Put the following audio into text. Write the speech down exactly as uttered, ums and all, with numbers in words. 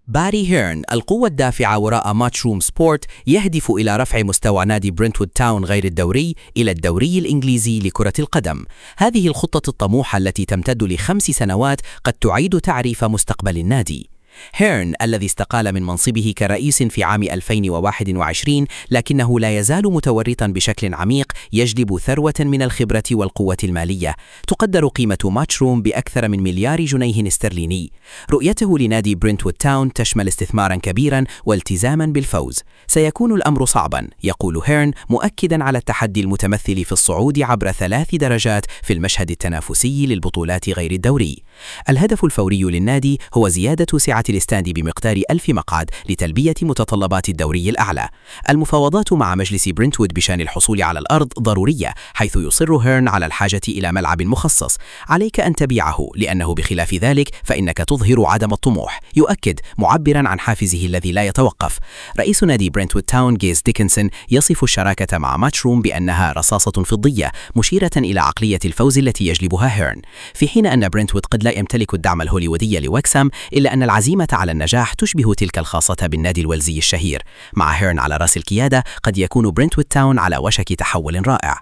باري هيرن القوة الدافعة وراء ماتشروم سبورت يهدف إلى رفع مستوى نادي برنتوود تاون غير الدوري إلى الدوري الإنجليزي لكرة القدم. هذه الخطة الطموحة التي تمتد لخمس سنوات قد تعيد تعريف مستقبل النادي. هيرن الذي استقال من منصبه كرئيس في عام ألفين وواحد وعشرين لكنه لا يزال متورطا بشكل عميق يجلب ثروة من الخبرة والقوة المالية. تقدر قيمة ماتشروم بأكثر من مليار جنيه استرليني. رؤيته لنادي برنتوود تاون تشمل استثمارا كبيرا والتزاما بالفوز. سيكون الأمر صعبا، يقول هيرن مؤكدا على التحدي المتمثل في الصعود عبر ثلاث درجات في المشهد التنافسي للبطولات غير الدوري. الهدف الفوري للنادي هو زيادة سعة الاستاد بمقدار ألف مقعد لتلبية متطلبات الدوري الأعلى. المفاوضات مع مجلس برنتوود بشأن الحصول على الأرض ضرورية، حيث يصر هيرن على الحاجة إلى ملعب مخصص. عليك أن تبيعه، لأنه بخلاف ذلك فإنك تظهر عدم الطموح، يؤكد معبرا عن حافزه الذي لا يتوقف. رئيس نادي برنتوود تاون جيز ديكنسون يصف الشراكة مع ماتشروم بأنها رصاصة فضية، مشيرة إلى عقلية الفوز التي يجلبها هيرن. في حين أن برنتوود قد لا يمتلك الدعم الهوليوودي لوكسام، إلا أن العزيمة على النجاح تشبه تلك الخاصة بالنادي الويلزي الشهير. مع هيرن على رأس القيادة قد يكون برنتوود تاون على وشك تحول رائع.